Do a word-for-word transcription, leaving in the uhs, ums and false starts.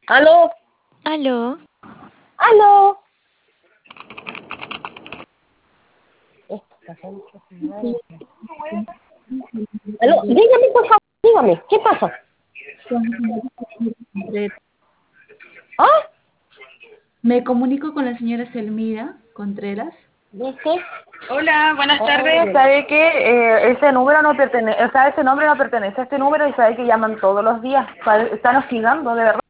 ¿Aló? Aló, ¿Aló? Esto está concha su madre. ¿Aló? Dígame, por favor, dígame, ¿qué pasa? ¿Ah? Me comunico con la señora Selmira Contreras. ¿Dice? Hola, buenas tardes. Oye, Sabe que eh, ese número no pertenece, o sea, ese nombre no pertenece a este número y sabe que llaman todos los días. Sabe- Están hostigando, de verdad.